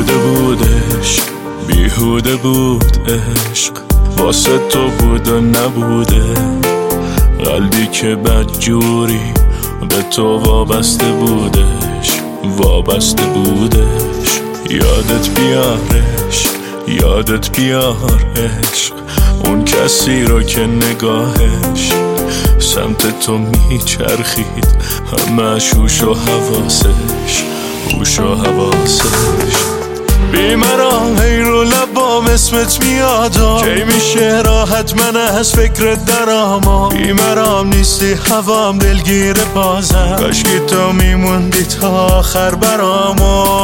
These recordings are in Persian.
بیهوده بودش، بیهوده بود عشق، واسه تو بود و نبوده. قلبی که بدجوری به تو وابسته بودش، وابسته بودش. یادت بیارش، یادت بیار عشق، اون کسی رو که نگاهش سمت تو میچرخید، همش هوش و حواسش، هوش و حواسش. بیمرام هی رو لبام اسمت میادم، کی میشه راحت من از فکرت درام. بیمرام نیستی هوام دلگیر بازم، کاشکی تو میموندی تا آخر برام.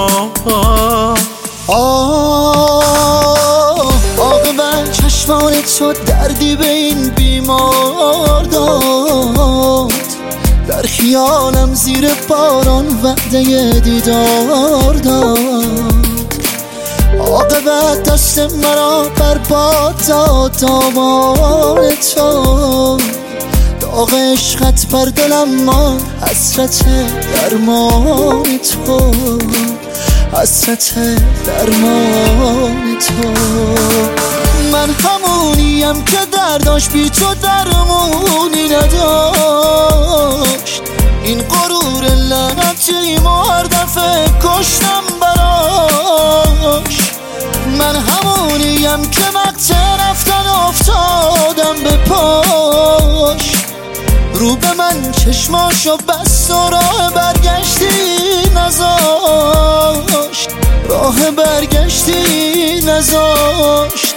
عاقبت چشمان تو دردی به این بیمار داد، در خیالم زیر باران وعده دیدار داد. عاقبت دست مرا برباد داد دامان تو، داغ عشقت بر دلم ماند، حسرت درمان تو، حسرت درمان تو. من همونیم که درداش بی تو درمونی نداشت، این غرور لعنتی هر دفعه کشتم براش. من همونیم که وقت رفتن افتادم به پاش، رو به من چشماشو بست و راه برگشتی نذاشت، راه برگشتی نذاشت.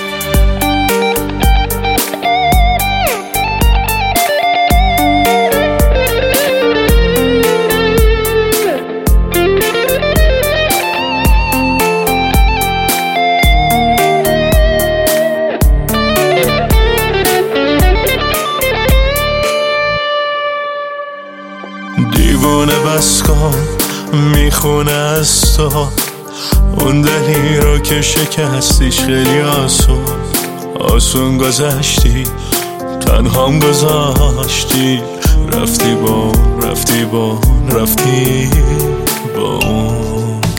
دیوونه بس کن میخونه از تو، اون دلی رو که شکستیش خیلی آسون گذشتی، تنهام گذاشتی، رفتی با اون.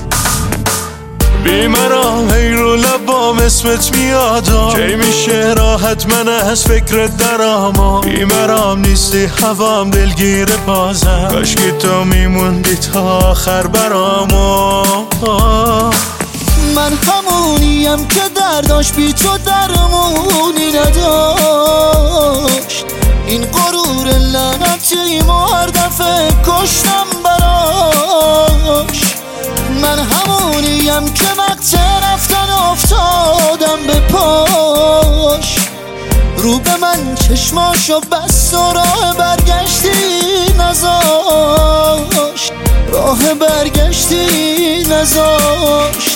بیمرام هی رو لبام اسمت میادم، کی میشه راحت من از فکرت درام. بیمرام نیستی هوام دلگیر بازم، کاشکی تو میموندی تا آخر برام. من همونیم که درداش بی تو درمونی نداشت، این غرور لعنتی هر دفعه کشتم براش. من همونیم که وقت رفتن افتادم به پاش، رو به من چشماشو بست و راه برگشتی نذاشت، راه برگشتی نذاشت.